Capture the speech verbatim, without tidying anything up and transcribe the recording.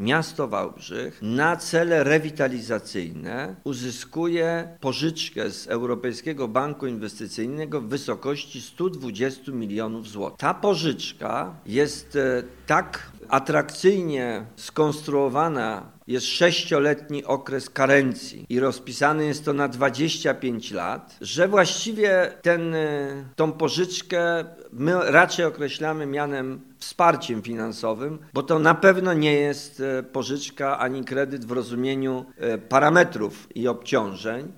miasto Wałbrzych na cele rewitalizacyjne uzyskuje pożyczkę z Europejskiego Banku Inwestycyjnego w wysokości stu dwudziestu milionów złotych. Ta pożyczka jest tak atrakcyjnie skonstruowana, jest sześcioletni okres karencji i rozpisany jest to na dwadzieścia pięć lat, że właściwie ten, tą pożyczkę my raczej określamy mianem wsparciem finansowym, bo to na pewno nie jest pożyczka ani kredyt w rozumieniu parametrów i obciążeń.